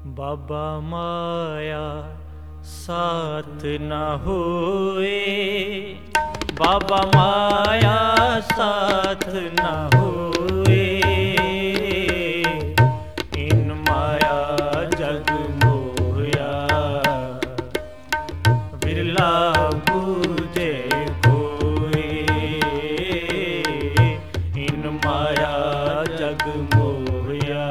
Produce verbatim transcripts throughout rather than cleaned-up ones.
बाबा माया साथ न होए, बाबा माया साथ न होए। इन माया जग मोया, बिरला बूझे कोई। इन माया जग मोया,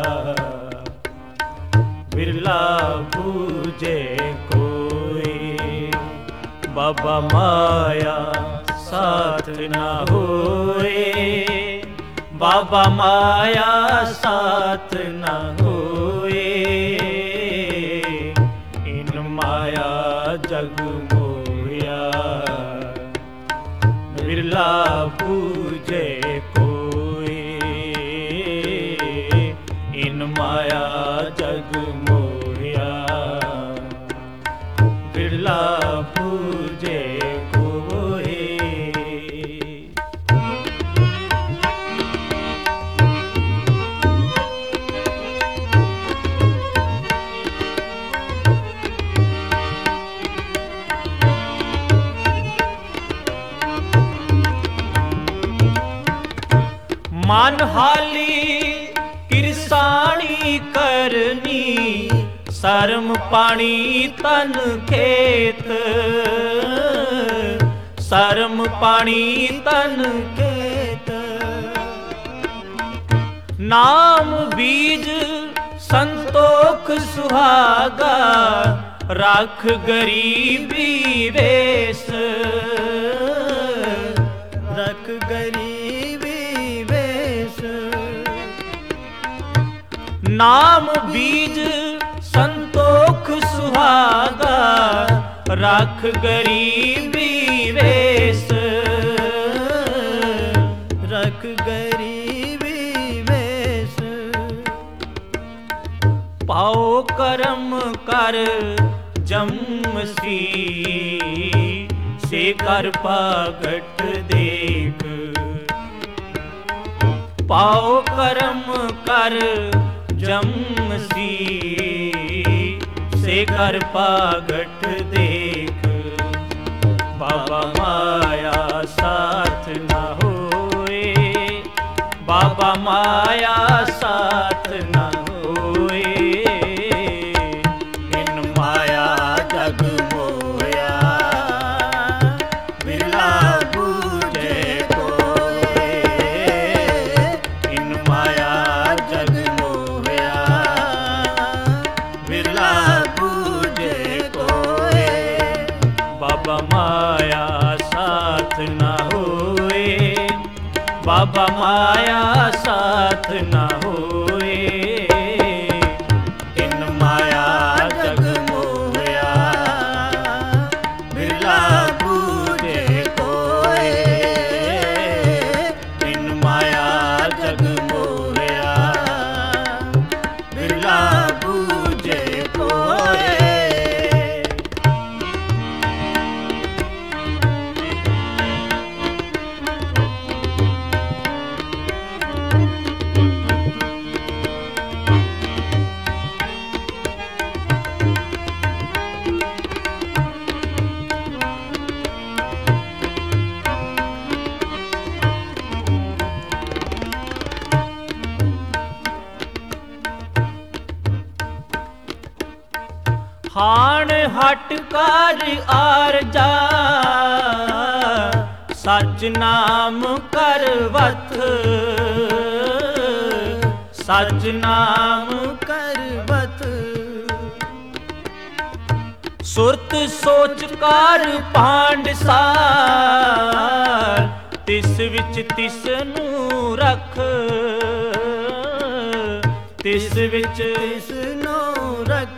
बिरला बूझे कोई। बाबा माया साथ न होए, बाबा माया साथ न होए। इन माया जग मोया, बिरला बूझे कोई। इन माया जग मोया, बिरला बूझे कोई। मन हाली किरसाणी करनी, शर्म पानी तन खेत। शर्म पानी तन खेत। नाम बीज संतोख सुहागा, राख गरीबी वेश। रख गरीबी वेश। नाम बीज संतोख सुहागा, राख गरीबी वेश। रख गरीबी वेश। पाओ करम कर जमसी, से कर पागट देख। पाओ करम कर जमसी, से कर पागट देख। बाबा माया साथ न होए, बाबा माया साथ न होए। इन माया जग मोया, बिरला बूझे कोई। इन माया जग मोया, बिरला बूझे कोई। बाबा माया साथ न होए, बाबा माया साथ न होए। इन माया जग मोया, बिरला बूझे कोई। इन माया जग मोया, बिरला बूझे कोई। हाण हट कर आर जा, सच नाम करवत। सच नाम करवत। सुरत सोच कर पांड सार, तिस विच तिस नू रख। तिस विच तिस नू रख।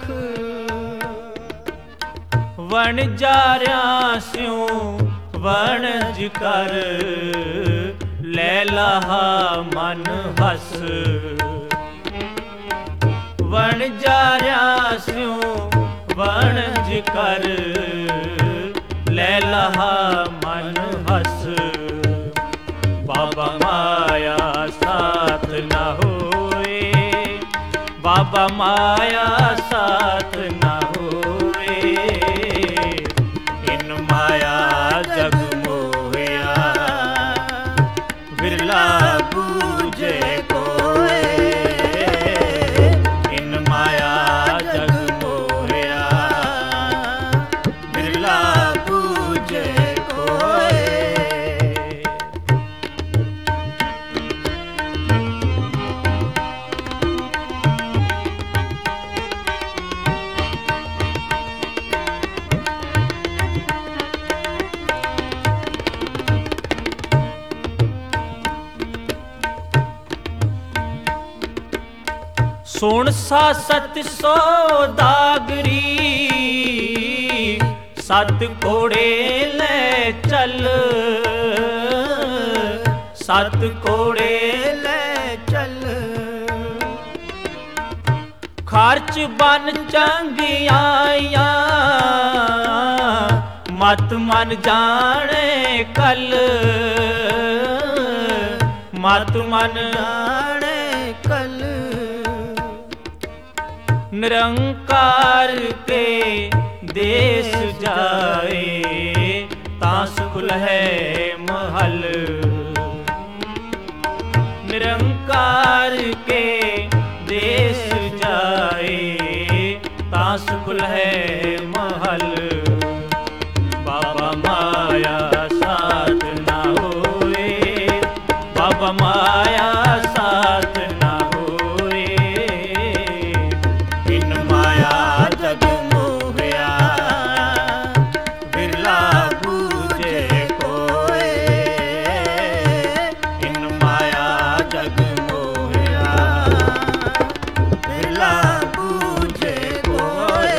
वण जारियां स्यों वणज कर, लै लाहा मन हस। वण जारियां स्यों वणज कर, लै लाहा मन हस। बाबा माया साथ न होए, बाबा ਬਾਬਾ ਮਾਇਆ ਸਾਥ ਨਾ ਹੋਵੇ, ਇਨ ਮਾਇਆ ਜਗ ਮੋਹਿਆ, ਵਿਰਲਾ ਬੂਝੇ ਕੋਏ, ਇਨ ਮਾਇਆ ਜਗ ਮੋਹਿਆ, ਵਿਰਲਾ ਬੂਝੇ ਕੋਏ। ਸੁਣ ਸਾ ਸਤ ਸੌਦਾਗਰੀ, ਸਤ ਘੋੜੇ ਲੈ ਚੱਲ, ਸਤ ਘੋੜੇ ਲੈ ਚੱਲ, ਖਰਚ ਬਨ ਚੰਗਿਆਈਆਂ, ਮਤ ਮਨ ਜਾਣੇ ਕਲ, ਮਤ ਮਨ ਜਾਣੇ ਕਲ, ਨਿਰੰਕਾਰ ਕੇ ਦੇਸ ਜਾਏ, ਤਾਂ ਸੁਖ ਲਹੈ ਮਹਲ, ਨਿਰੰਕਾਰ ਕੇ ਦੇਸ ਜਾਏ, ਤਾਂ ਸੁਖ ਲਹੈ ਮਹਲ। ਬਾਬਾ ਮਾਇਆ ਸਾਥ ਨਾ ਹੋਏ, ਬਾਬਾ ਮਾਇਆ ਸਾਥ ਨਾ ਹੋਏ, ਇਨ ਮਾਇਆ ਜਗ ਮੋਹਿਆ, ਵਿਰਲਾ ਬੂਝੇ ਕੋਏ, ਇਨ ਮਾਇਆ ਜਗ ਮੋਹਿਆ, ਵਿਰਲਾ ਬੂਝੇ ਕੋਏ।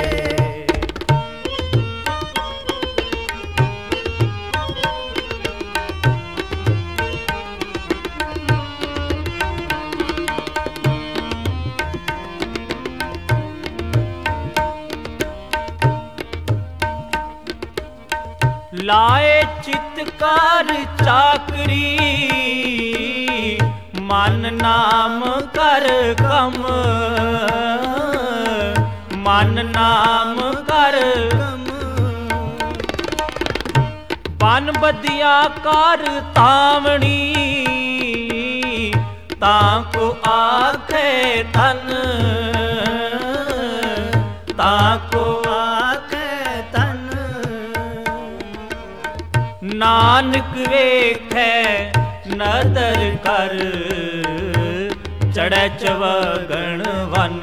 ਲਾਏ ਚਿਤਕਾਰ ਚਾਕਰੀ, ਮਨ ਨਾਮ ਕਰ ਕਮ, ਮਨ ਨਾਮ ਕਰ ਕਮ, ਬਨ ਬਦਿਆ ਕਰ ਤਾਵਣੀ, ਤਾਂ ਕੋ ਆਖੇ ਤਨ, ਤਾਂ ਕੋ ਆਖੇ ਤਨ, ਨਾਨਕ ਵੇਖੈ ਨਦਰ ਕਰ, ਚੜੈ ਚਵਗਣ ਵਨ,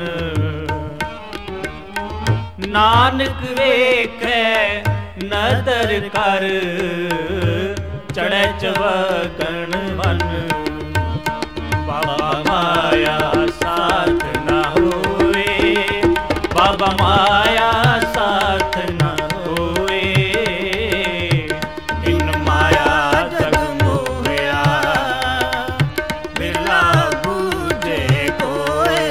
ਨਾਨਕ ਵੇਖੈ ਨਦਰ ਕਰ, ਚੜੈ ਚਵਗਣ ਵਨ। ਬਾਬਾ ਮਾਇਆ ਸਾਥ ਨਾ ਹੋਏ, ਬਾਬਾ ਮਾਇਆ ਸਾਥ ਨਾ ਹੋਏ, ਇਨ ਮਾਇਆ ਜਗ ਮੋਹਿਆ, ਵਿਰਲਾ ਬੂਝੇ ਕੋਏ,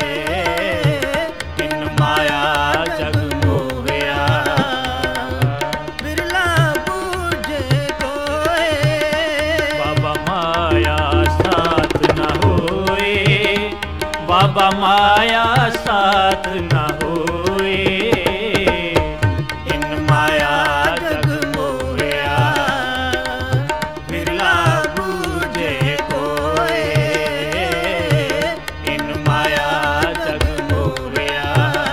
ਇਨ ਮਾਇਆ ਜਗ ਮੋਹਿਆ, ਵਿਰਲਾ ਬੂਝੇ ਕੋਏ। ਬਾਬਾ ਮਾਇਆ ਸਾਥ ਨਾ ਹੋਏ, ਬਾਬਾ ਮਾਇਆ ਸਾਥ ਨਾ ਹੋਏ, ਇਨ ਮਾਇਆ ਜਗ ਮੋਹਿਆ, ਵਿਰਲਾ ਬੂਝੇ ਕੋਏ, ਇਨ ਮਾਇਆ ਜਗ ਮੋਹਿਆ,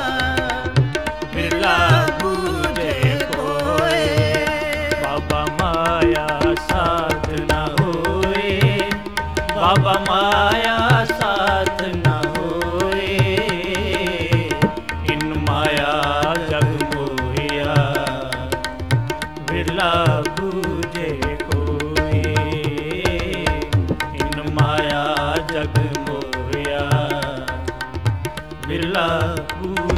ਵਿਰਲਾ ਬੂਝੇ ਕੋਏ। ਬਾਬਾ ਮਾਇਆ ਸਾਥ ਨਾ ਹੋਏ, ਬਾਬਾ ਮਾਇਆ ਸਾਥ ਨਾ ਹੋਏ, ਇਨ ਮਾਇਆ ਜਗ ਮੋਹਿਆ, ਵਿਰਲਾ ਬੂਝੇ ਕੋਏ, ਇਨ ਮਾਇਆ ਜਗ ਮੋਹਿਆ, ਵਿਰਲਾ ਬੂਝੇ